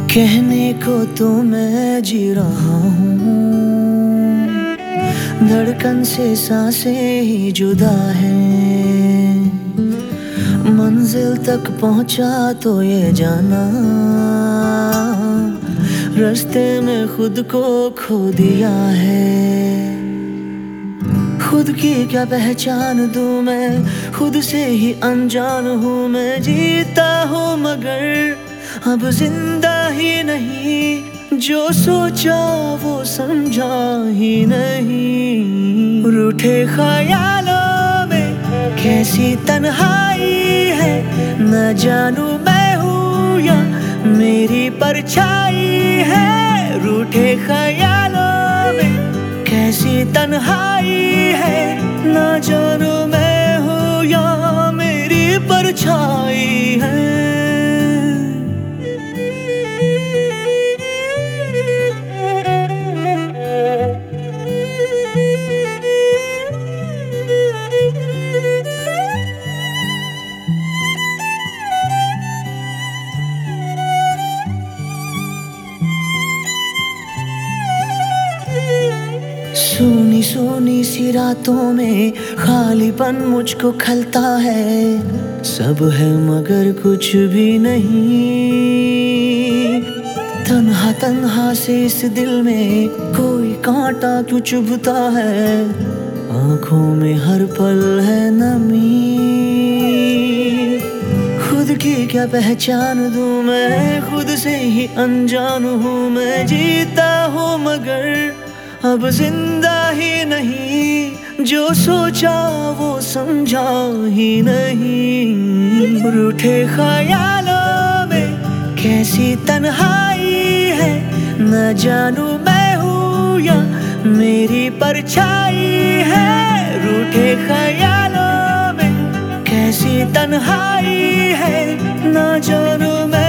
कहने को तो मैं जी रहा हूँ, धड़कन से सांसें ही जुदा है। मंजिल तक पहुँचा तो ये जाना, रास्ते में खुद को खो दिया है। खुद की क्या पहचान दूँ मैं, खुद से ही अनजान हूँ मैं। जीता हूँ मगर अब जिंदा ही नहीं, जो सोचा वो समझा ही नहीं। रूठे ख्यालों में कैसी तन्हाई है, न जानू मैं हूँ या मेरी परछाई है। रूठे ख्यालों में कैसी तन्हाई है, न जानू मैं हूँ या मेरी परछाई है। सोनी सोनी सी रातों में खालीपन मुझको खलता है। सब है मगर कुछ भी नहीं। तन्हा तन्हा से इस दिल में कोई कांटा क्यों चुभता है। आंखों में हर पल है नमी। खुद की क्या पहचान दूँ मैं, खुद से ही अनजान हूँ मैं। जीता हूँ मगर अब जिंदा ही नहीं, जो सोचा वो समझा ही नहीं। रूठे ख्यालों में कैसी तन्हाई है, न जानू मैं हूँ या मेरी परछाई है। रूठे ख्यालों में कैसी तन्हाई है, न जानू मैं